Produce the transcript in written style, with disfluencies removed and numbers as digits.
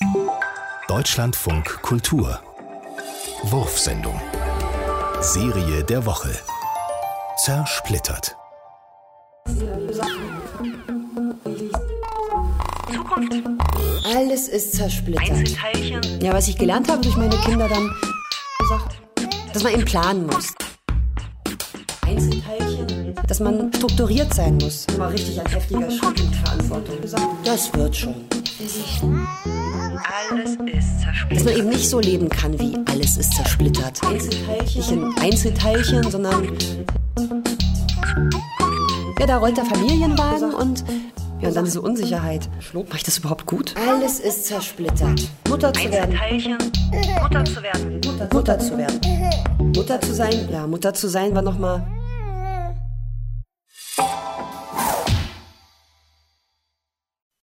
Deutschlandfunk Kultur. Wurfsendung. Serie der Woche. Zersplittert. Zukunft. Alles ist zersplittert. Einzelteilchen. Ja, was ich gelernt habe durch meine Kinder dann gesagt, dass man eben planen muss. Einzelteilchen. Dass man strukturiert sein muss. Mal richtig ein heftiger Schritt in Verantwortung. Das wird schon. Alles ist zersplittert. Dass man eben nicht so leben kann, wie alles ist zersplittert. Nicht in Einzelteilchen, sondern... Ja, da rollt der Familienwagen und... Ja, und dann diese Unsicherheit. Mach ich das überhaupt gut? Alles ist zersplittert. Mutter zu werden. Einzelteilchen. Mutter zu werden. Mutter zu werden. Mutter zu sein. Ja, Mutter zu sein war nochmal...